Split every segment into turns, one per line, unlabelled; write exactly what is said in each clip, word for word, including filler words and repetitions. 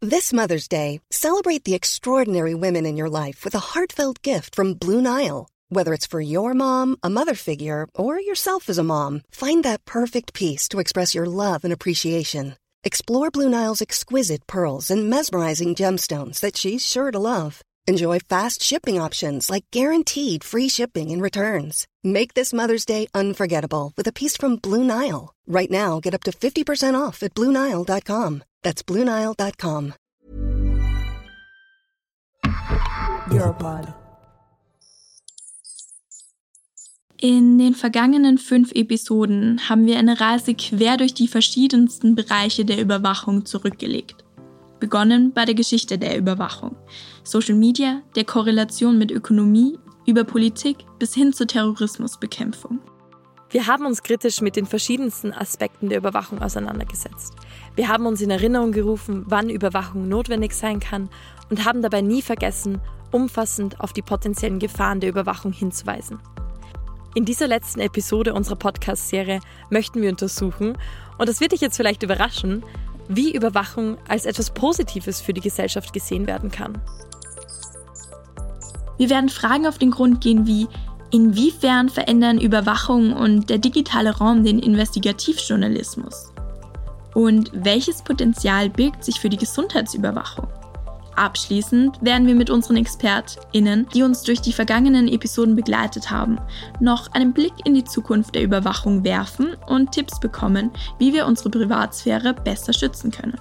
This Mother's Day, celebrate the extraordinary women in your life with a heartfelt gift from Blue Nile. Whether it's for your mom, a mother figure, or yourself as a mom, find that perfect piece to express your love and appreciation. Explore Blue Nile's exquisite pearls and mesmerizing gemstones that she's sure to love. Enjoy fast shipping options like guaranteed free shipping and returns. Make this Mother's Day unforgettable with a piece from Blue Nile. Right now, get up to fifty percent off at blue nile dot com. That's blue nile dot com.
Europod.
In den vergangenen fünf Episoden haben wir eine Reise quer durch die verschiedensten Bereiche der Überwachung zurückgelegt. Begonnen bei der Geschichte der Überwachung, Social Media, der Korrelation mit Ökonomie, über Politik bis hin zur Terrorismusbekämpfung.
Wir haben uns kritisch mit den verschiedensten Aspekten der Überwachung auseinandergesetzt. Wir haben uns in Erinnerung gerufen, wann Überwachung notwendig sein kann und haben dabei nie vergessen, umfassend auf die potenziellen Gefahren der Überwachung hinzuweisen. In dieser letzten Episode unserer Podcast-Serie möchten wir untersuchen, und das wird dich jetzt vielleicht überraschen, wie Überwachung als etwas Positives für die Gesellschaft gesehen werden kann.
Wir werden Fragen auf den Grund gehen wie: Inwiefern verändern Überwachung und der digitale Raum den Investigativjournalismus? Und welches Potenzial birgt sich für die Gesundheitsüberwachung? Abschließend werden wir mit unseren ExpertInnen, die uns durch die vergangenen Episoden begleitet haben, noch einen Blick in die Zukunft der Überwachung werfen und Tipps bekommen, wie wir unsere Privatsphäre besser schützen können.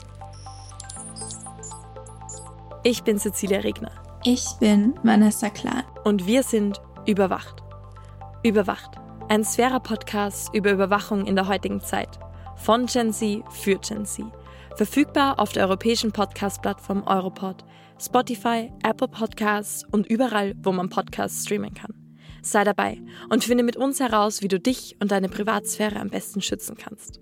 Ich bin Cecilia Regner.
Ich bin Vanessa Klein.
Und wir sind Überwacht. Überwacht. Ein Sphära-Podcast über Überwachung in der heutigen Zeit. Von Gen Z für Gen Z. Verfügbar auf der europäischen Podcast-Plattform Europod, Spotify, Apple Podcasts und überall, wo man Podcasts streamen kann. Sei dabei und finde mit uns heraus, wie du dich und deine Privatsphäre am besten schützen kannst.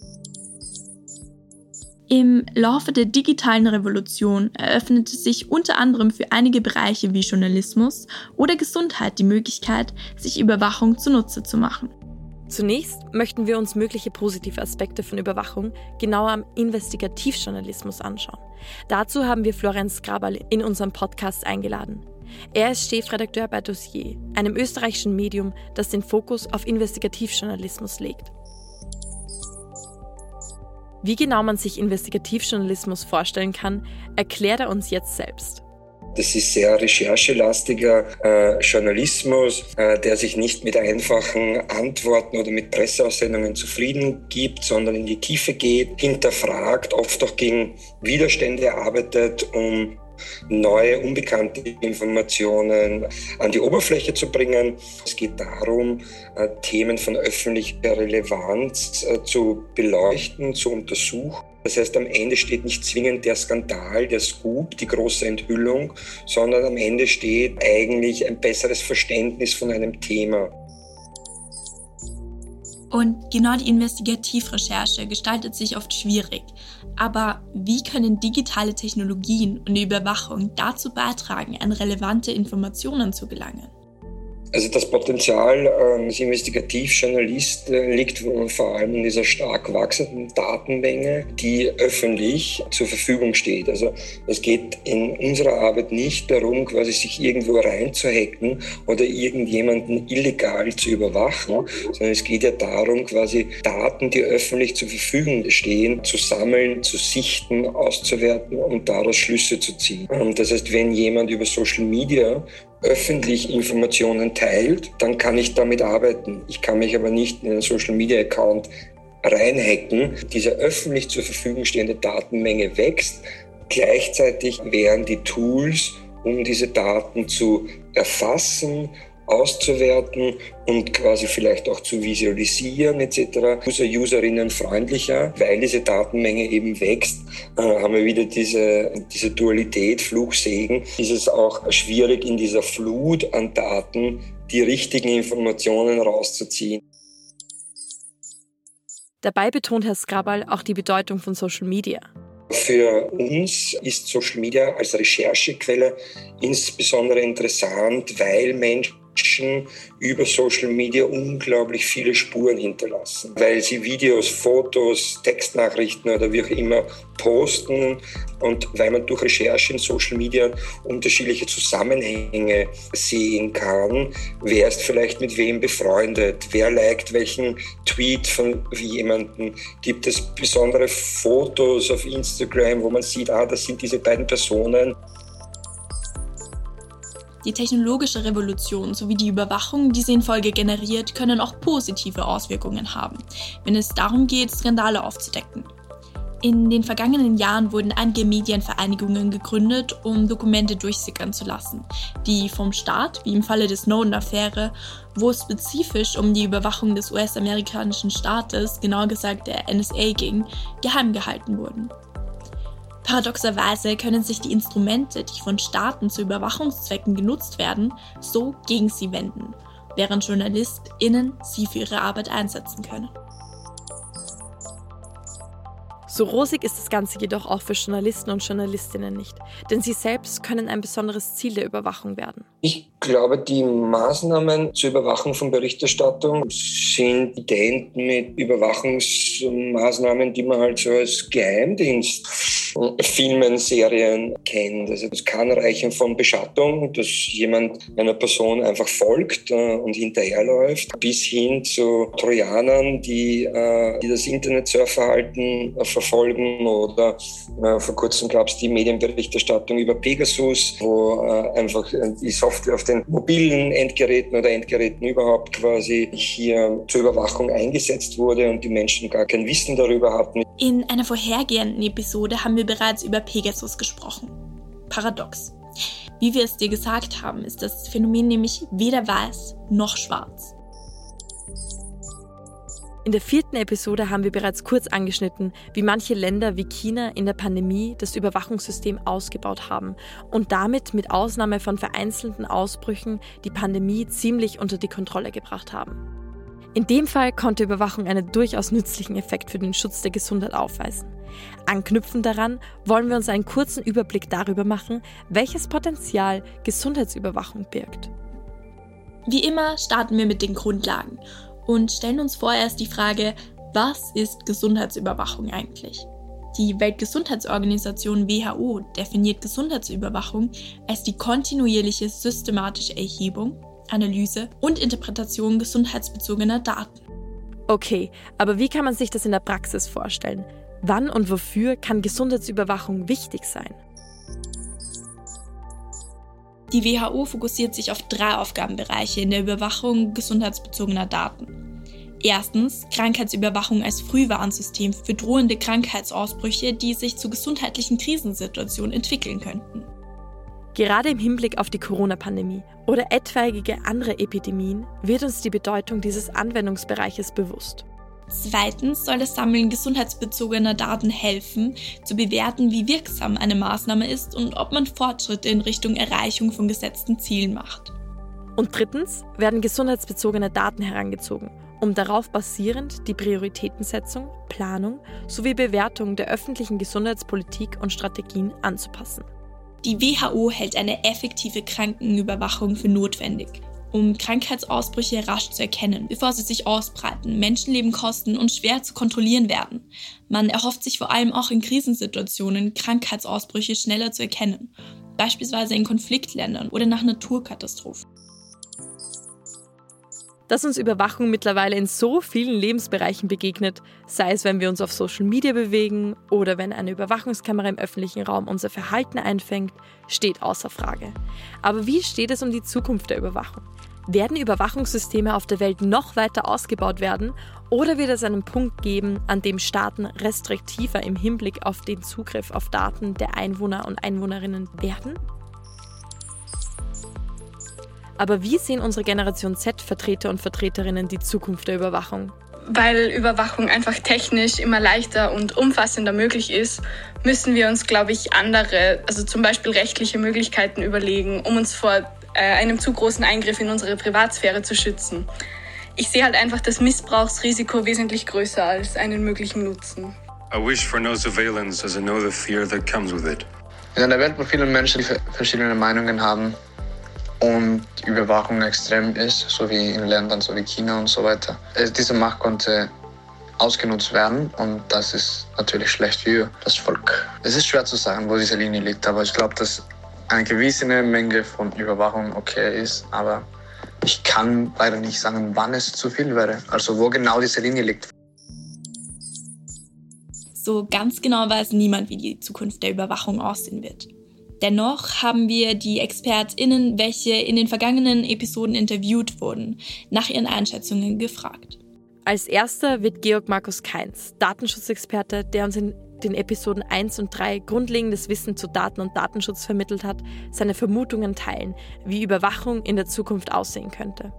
Im Laufe der digitalen Revolution eröffnete sich unter anderem für einige Bereiche wie Journalismus oder Gesundheit die Möglichkeit, sich Überwachung zunutze zu machen.
Zunächst möchten wir uns mögliche positive Aspekte von Überwachung genauer am Investigativjournalismus anschauen. Dazu haben wir Florenz Graberl in unseren Podcast eingeladen. Er ist Chefredakteur bei Dossier, einem österreichischen Medium, das den Fokus auf Investigativjournalismus legt. Wie genau man sich Investigativjournalismus vorstellen kann, erklärt er uns jetzt selbst.
Das ist sehr recherchelastiger äh, Journalismus, äh, der sich nicht mit einfachen Antworten oder mit Presseaussendungen zufrieden gibt, sondern in die Tiefe geht, hinterfragt, oft auch gegen Widerstände arbeitet, um neue, unbekannte Informationen an die Oberfläche zu bringen. Es geht darum, äh, Themen von öffentlicher Relevanz äh, zu beleuchten, zu untersuchen. Das heißt, am Ende steht nicht zwingend der Skandal, der Scoop, die große Enthüllung, sondern am Ende steht eigentlich ein besseres Verständnis von einem Thema.
Und genau die Investigativrecherche gestaltet sich oft schwierig. Aber wie können digitale Technologien und die Überwachung dazu beitragen, an relevante Informationen zu gelangen?
Also das Potenzial als Investigativjournalist liegt vor allem in dieser stark wachsenden Datenmenge, die öffentlich zur Verfügung steht. Also es geht in unserer Arbeit nicht darum, quasi sich irgendwo reinzuhacken oder irgendjemanden illegal zu überwachen, sondern es geht ja darum, quasi Daten, die öffentlich zur Verfügung stehen, zu sammeln, zu sichten, auszuwerten und daraus Schlüsse zu ziehen. Das heißt, wenn jemand über Social Media öffentlich Informationen teilt, dann kann ich damit arbeiten. Ich kann mich aber nicht in einen Social-Media-Account reinhacken. Diese öffentlich zur Verfügung stehende Datenmenge wächst. Gleichzeitig wären die Tools, um diese Daten zu erfassen, auszuwerten und quasi vielleicht auch zu visualisieren et cetera. User, Userinnen freundlicher, weil diese Datenmenge eben wächst, äh, haben wir wieder diese, diese Dualität, Fluch, Segen. Ist es auch schwierig, in dieser Flut an Daten die richtigen Informationen rauszuziehen.
Dabei betont Herr Skrabal auch die Bedeutung von Social Media.
Für uns ist Social Media als Recherchequelle insbesondere interessant, weil Menschen Menschen über Social Media unglaublich viele Spuren hinterlassen, weil sie Videos, Fotos, Textnachrichten oder wie auch immer posten und weil man durch Recherche in Social Media unterschiedliche Zusammenhänge sehen kann. Wer ist vielleicht mit wem befreundet? Wer liked welchen Tweet von jemandem? Gibt es besondere Fotos auf Instagram, wo man sieht, ah, das sind diese beiden Personen?
Die technologische Revolution sowie die Überwachung, die sie in Folge generiert, können auch positive Auswirkungen haben, wenn es darum geht, Skandale aufzudecken. In den vergangenen Jahren wurden einige Medienvereinigungen gegründet, um Dokumente durchsickern zu lassen, die vom Staat, wie im Falle der Snowden-Affäre, wo es spezifisch um die Überwachung des U S-amerikanischen Staates, genauer gesagt der N S A ging, geheim gehalten wurden. Paradoxerweise können sich die Instrumente, die von Staaten zu Überwachungszwecken genutzt werden, so gegen sie wenden, während JournalistInnen sie für ihre Arbeit einsetzen können.
So rosig ist das Ganze jedoch auch für Journalisten und Journalistinnen nicht, denn sie selbst können ein besonderes Ziel der Überwachung werden.
Ich glaube, die Maßnahmen zur Überwachung von Berichterstattung sind ident mit Überwachungsmaßnahmen, die man halt so als Geheimdienst Filmen, Serien kennt. Also es kann reichen von Beschattung, dass jemand einer Person einfach folgt äh, und hinterherläuft, bis hin zu Trojanern, die, äh, die das Internetsurfverhalten äh, verfolgen oder äh, vor kurzem gab es die Medienberichterstattung über Pegasus, wo äh, einfach die Software auf den mobilen Endgeräten oder Endgeräten überhaupt quasi hier zur Überwachung eingesetzt wurde und die Menschen gar kein Wissen darüber hatten.
In einer vorhergehenden Episode haben wir bereits über Pegasus gesprochen. Paradox. Wie wir es dir gesagt haben, ist das Phänomen nämlich weder weiß noch schwarz.
In der vierten Episode haben wir bereits kurz angeschnitten, wie manche Länder wie China in der Pandemie das Überwachungssystem ausgebaut haben und damit mit Ausnahme von vereinzelten Ausbrüchen die Pandemie ziemlich unter die Kontrolle gebracht haben. In dem Fall konnte Überwachung einen durchaus nützlichen Effekt für den Schutz der Gesundheit aufweisen. Anknüpfend daran wollen wir uns einen kurzen Überblick darüber machen, welches Potenzial Gesundheitsüberwachung birgt.
Wie immer starten wir mit den Grundlagen und stellen uns vorerst die Frage, was ist Gesundheitsüberwachung eigentlich? Die Weltgesundheitsorganisation W H O definiert Gesundheitsüberwachung als die kontinuierliche systematische Erhebung, Analyse und Interpretation gesundheitsbezogener Daten.
Okay, aber wie kann man sich das in der Praxis vorstellen? Wann und wofür kann Gesundheitsüberwachung wichtig sein?
Die W H O fokussiert sich auf drei Aufgabenbereiche in der Überwachung gesundheitsbezogener Daten. Erstens Krankheitsüberwachung als Frühwarnsystem für drohende Krankheitsausbrüche, die sich zu gesundheitlichen Krisensituationen entwickeln könnten.
Gerade im Hinblick auf die Corona-Pandemie oder etwaige andere Epidemien wird uns die Bedeutung dieses Anwendungsbereiches bewusst.
Zweitens soll das Sammeln gesundheitsbezogener Daten helfen, zu bewerten, wie wirksam eine Maßnahme ist und ob man Fortschritte in Richtung Erreichung von gesetzten Zielen macht.
Und drittens werden gesundheitsbezogene Daten herangezogen, um darauf basierend die Prioritätensetzung, Planung sowie Bewertung der öffentlichen Gesundheitspolitik und Strategien anzupassen.
Die W H O hält eine effektive Krankenüberwachung für notwendig, um Krankheitsausbrüche rasch zu erkennen, bevor sie sich ausbreiten, Menschenleben kosten und schwer zu kontrollieren werden. Man erhofft sich vor allem auch in Krisensituationen, Krankheitsausbrüche schneller zu erkennen, beispielsweise in Konfliktländern oder nach Naturkatastrophen.
Dass uns Überwachung mittlerweile in so vielen Lebensbereichen begegnet, sei es, wenn wir uns auf Social Media bewegen oder wenn eine Überwachungskamera im öffentlichen Raum unser Verhalten einfängt, steht außer Frage. Aber wie steht es um die Zukunft der Überwachung? Werden Überwachungssysteme auf der Welt noch weiter ausgebaut werden oder wird es einen Punkt geben, an dem Staaten restriktiver im Hinblick auf den Zugriff auf Daten der Einwohner und Einwohnerinnen werden? Aber wie sehen unsere Generation Z-Vertreter und Vertreterinnen die Zukunft der Überwachung?
Weil Überwachung einfach technisch immer leichter und umfassender möglich ist, müssen wir uns, glaube ich, andere, also zum Beispiel rechtliche Möglichkeiten überlegen, um uns vor äh, einem zu großen Eingriff in unsere Privatsphäre zu schützen. Ich sehe halt einfach das Missbrauchsrisiko wesentlich größer als einen möglichen Nutzen.
I wish for no surveillance as I know the fear that comes with it.
In einer Welt, wo viele Menschen verschiedene Meinungen haben, und die Überwachung extrem ist, so wie in Ländern so wie China und so weiter. Also diese Macht konnte ausgenutzt werden und das ist natürlich schlecht für das Volk. Es ist schwer zu sagen, wo diese Linie liegt, aber ich glaube, dass eine gewisse Menge von Überwachung okay ist, aber ich kann leider nicht sagen, wann es zu viel wäre, also wo genau diese Linie liegt.
So ganz genau weiß niemand, wie die Zukunft der Überwachung aussehen wird. Dennoch haben wir die ExpertInnen, welche in den vergangenen Episoden interviewt wurden, nach ihren Einschätzungen gefragt.
Als erster wird Georg Markus Kainz, Datenschutzexperte, der uns in den Episoden eins und drei grundlegendes Wissen zu Daten und Datenschutz vermittelt hat, seine Vermutungen teilen, wie Überwachung in der Zukunft aussehen könnte.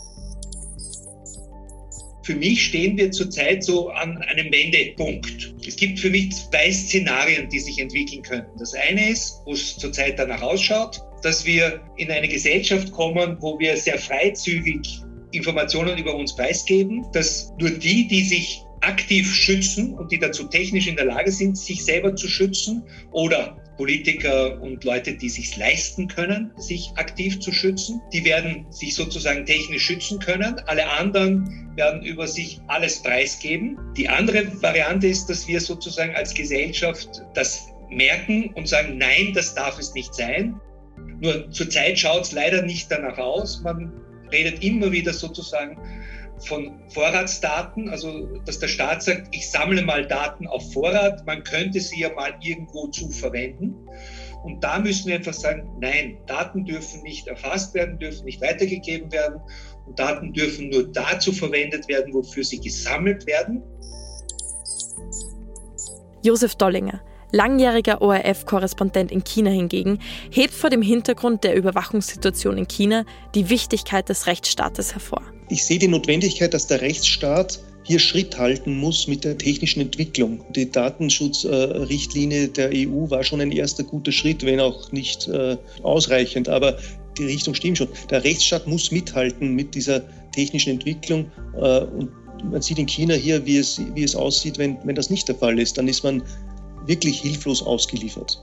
Für mich stehen wir zurzeit so an einem Wendepunkt. Es gibt für mich zwei Szenarien, die sich entwickeln könnten. Das eine ist, wo es zurzeit danach ausschaut, dass wir in eine Gesellschaft kommen, wo wir sehr freizügig Informationen über uns preisgeben, dass nur die, die sich aktiv schützen und die dazu technisch in der Lage sind, sich selber zu schützen, oder Politiker und Leute, die sich leisten können, sich aktiv zu schützen, die werden sich sozusagen technisch schützen können. Alle anderen werden über sich alles preisgeben. Die andere Variante ist, dass wir sozusagen als Gesellschaft das merken und sagen, nein, das darf es nicht sein. Nur zurzeit schaut es leider nicht danach aus. Man redet immer wieder sozusagen von Vorratsdaten, also dass der Staat sagt, ich sammle mal Daten auf Vorrat, man könnte sie ja mal irgendwo zu verwenden. Und da müssen wir einfach sagen, nein, Daten dürfen nicht erfasst werden, dürfen nicht weitergegeben werden und Daten dürfen nur dazu verwendet werden, wofür sie gesammelt werden.
Josef Dollinger, langjähriger O R F-Korrespondent in China hingegen, hebt vor dem Hintergrund der Überwachungssituation in China die Wichtigkeit des Rechtsstaates hervor.
Ich sehe die Notwendigkeit, dass der Rechtsstaat hier Schritt halten muss mit der technischen Entwicklung. Die Datenschutzrichtlinie der E U war schon ein erster guter Schritt, wenn auch nicht äh, ausreichend, aber die Richtung stimmt schon. Der Rechtsstaat muss mithalten mit dieser technischen Entwicklung äh, und man sieht in China hier, wie es, wie es aussieht, wenn, wenn das nicht der Fall ist. Dann ist man wirklich hilflos ausgeliefert.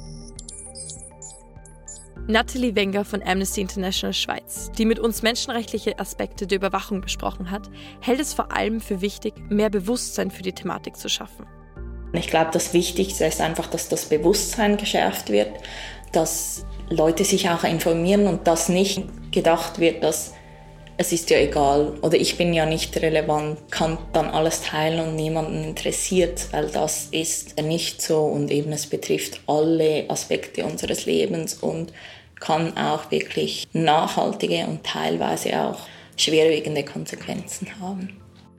Nathalie Wenger von Amnesty International Schweiz, die mit uns menschenrechtliche Aspekte der Überwachung besprochen hat, hält es vor allem für wichtig, mehr Bewusstsein für die Thematik zu schaffen.
Ich glaube, das Wichtigste ist einfach, dass das Bewusstsein geschärft wird, dass Leute sich auch informieren und dass nicht gedacht wird, dass es ist ja egal oder ich bin ja nicht relevant, kann dann alles teilen und niemanden interessiert, weil das ist nicht so und eben es betrifft alle Aspekte unseres Lebens und kann auch wirklich nachhaltige und teilweise auch schwerwiegende Konsequenzen haben.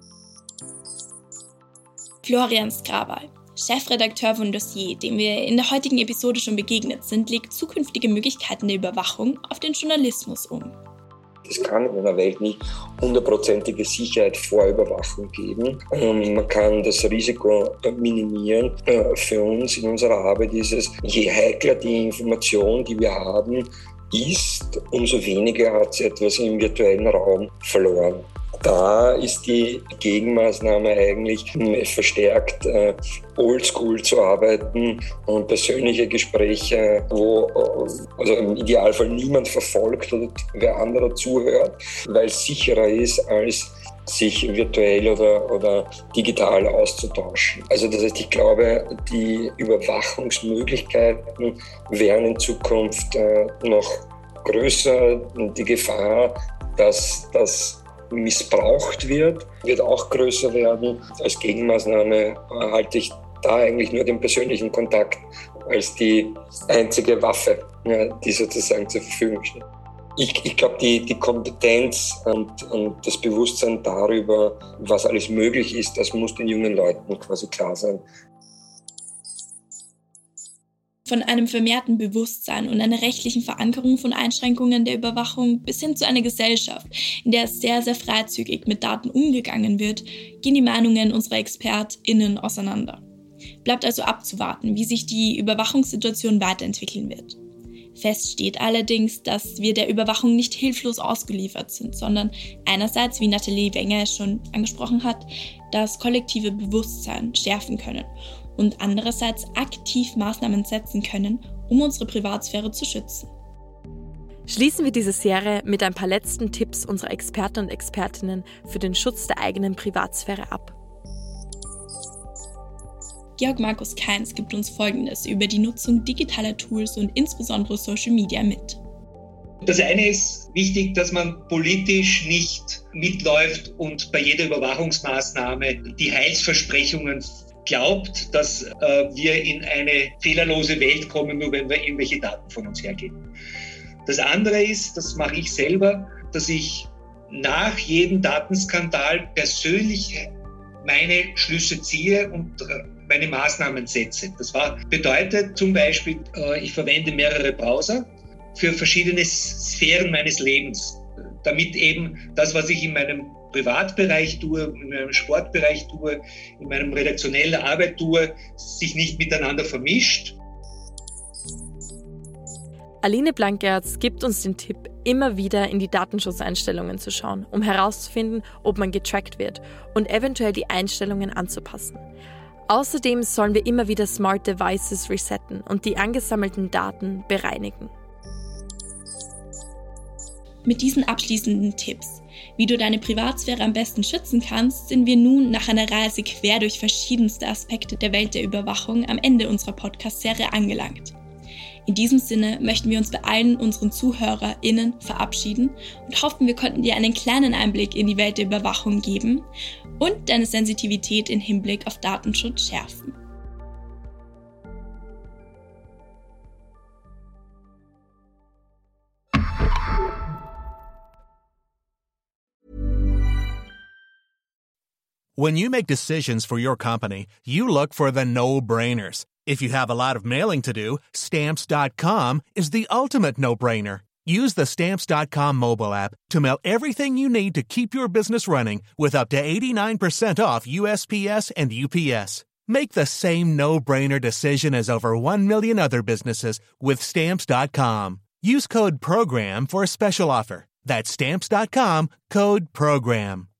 Florian Skrabal, Chefredakteur von Dossier, dem wir in der heutigen Episode schon begegnet sind, legt zukünftige Möglichkeiten der Überwachung auf den Journalismus um.
Es kann in einer Welt nicht hundertprozentige Sicherheit vor Überwachung geben. Man kann das Risiko minimieren. Für uns in unserer Arbeit ist es, je heikler die Information, die wir haben, ist, umso weniger hat sie etwas im virtuellen Raum verloren. Da ist die Gegenmaßnahme eigentlich verstärkt äh, oldschool zu arbeiten und persönliche Gespräche, wo also im Idealfall niemand verfolgt oder wer anderer zuhört, weil es sicherer ist, als sich virtuell oder, oder digital auszutauschen. Also das heißt, ich glaube, die Überwachungsmöglichkeiten werden in Zukunft äh, noch größer. Die Gefahr, dass das missbraucht wird, wird auch größer werden. Als Gegenmaßnahme halte ich da eigentlich nur den persönlichen Kontakt als die einzige Waffe, ja, die sozusagen zur Verfügung steht. Ich, ich glaube, die, die Kompetenz und, und das Bewusstsein darüber, was alles möglich ist, das muss den jungen Leuten quasi klar sein.
Von einem vermehrten Bewusstsein und einer rechtlichen Verankerung von Einschränkungen der Überwachung bis hin zu einer Gesellschaft, in der es sehr, sehr freizügig mit Daten umgegangen wird, gehen die Meinungen unserer ExpertInnen auseinander. Bleibt also abzuwarten, wie sich die Überwachungssituation weiterentwickeln wird. Fest steht allerdings, dass wir der Überwachung nicht hilflos ausgeliefert sind, sondern einerseits, wie Nathalie Wenger es schon angesprochen hat, das kollektive Bewusstsein schärfen können und andererseits aktiv Maßnahmen setzen können, um unsere Privatsphäre zu schützen.
Schließen wir diese Serie mit ein paar letzten Tipps unserer Experten und Expertinnen für den Schutz der eigenen Privatsphäre ab.
Georg Markus Kainz gibt uns Folgendes über die Nutzung digitaler Tools und insbesondere Social Media mit.
Das eine ist wichtig, dass man politisch nicht mitläuft und bei jeder Überwachungsmaßnahme die Heilsversprechungen glaubt, dass äh, wir in eine fehlerlose Welt kommen, nur wenn wir irgendwelche Daten von uns hergeben. Das andere ist, das mache ich selber, dass ich nach jedem Datenskandal persönlich meine Schlüsse ziehe und äh, meine Maßnahmen setze. Das war, bedeutet zum Beispiel, äh, ich verwende mehrere Browser für verschiedene Sphären meines Lebens, damit eben das, was ich in meinem Privatbereich tue, in meinem Sportbereich tue, in meinem redaktionellen Arbeit tue, sich nicht miteinander vermischt.
Aline Blankertz gibt uns den Tipp, immer wieder in die Datenschutzeinstellungen zu schauen, um herauszufinden, ob man getrackt wird und eventuell die Einstellungen anzupassen. Außerdem sollen wir immer wieder Smart Devices resetten und die angesammelten Daten bereinigen.
Mit diesen abschließenden Tipps, wie du deine Privatsphäre am besten schützen kannst, sind wir nun nach einer Reise quer durch verschiedenste Aspekte der Welt der Überwachung am Ende unserer Podcast-Serie angelangt. In diesem Sinne möchten wir uns bei allen unseren ZuhörerInnen verabschieden und hoffen, wir konnten dir einen kleinen Einblick in die Welt der Überwachung geben und deine Sensitivität im Hinblick auf Datenschutz schärfen.
When you make decisions for your company, you look for the no-brainers. If you have a lot of mailing to do, Stamps dot com is the ultimate no-brainer. Use the Stamps dot com mobile app to mail everything you need to keep your business running with up to eighty-nine percent off U S P S and U P S. Make the same no-brainer decision as over one million other businesses with Stamps dot com. Use code PROGRAM for a special offer. That's Stamps dot com, code PROGRAM.